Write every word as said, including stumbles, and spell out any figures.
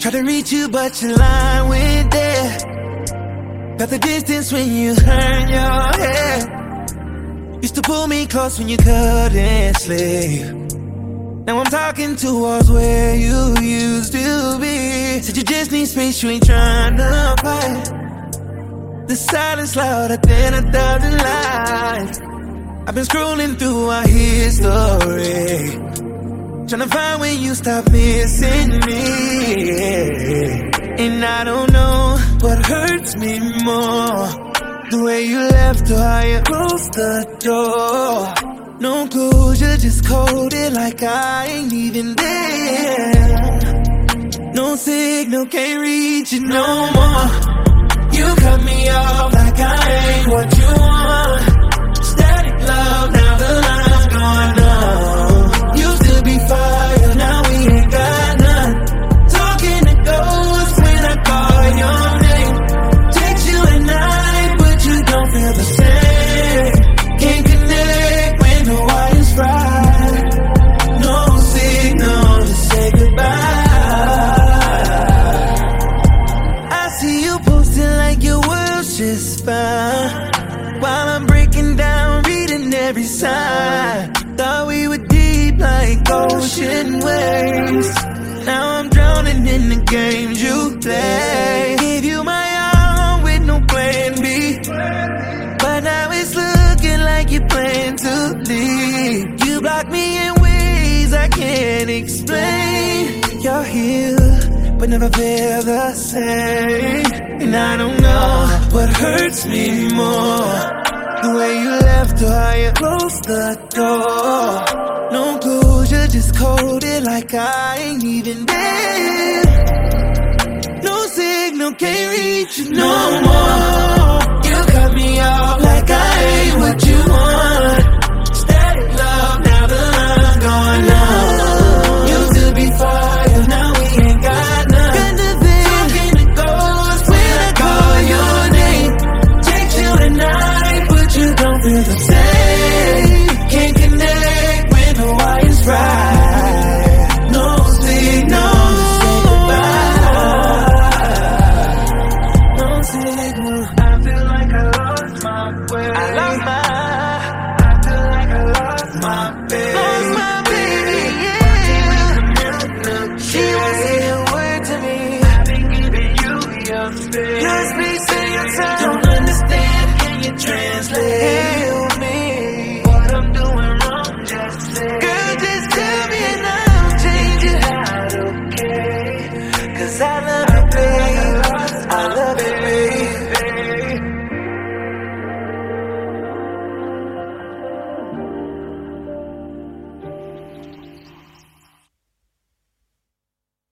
Try to reach you, but your line went there. Got the distance when you turn your head. Used to pull me close when you couldn't sleep. Now I'm talking towards where you used to be. Said you just need space, you ain't trying to fight. The silence louder than a thousand lies. I've been scrolling through our history, tryna find when you stop missing me. And I don't know what hurts me more, the way you left or how you closed the door. No closure, just coded like I ain't even there. No signal, can't reach you no more. You cut me off like I ain't what you want. Static love, now the line's gone up. Used to be fire, now we ain't got none. Talking to ghosts when I call your name. Text you at night, but you don't feel the same. Can't connect when the wire's fried. No signal to say goodbye. I see you posting like your world's just fine, while I'm breaking down, reading every sign. Thought we were deep like ocean waves. Now I'm drowning in the games you play. Gave you my all with no plan B, but now it's looking like you plan to leave. You block me in ways I can't explain. You're here, but never feel the same. And I don't know what hurts me more, the way you left or how you closed the door. No closure, just coded like I ain't even there. No signal, can't reach you no more.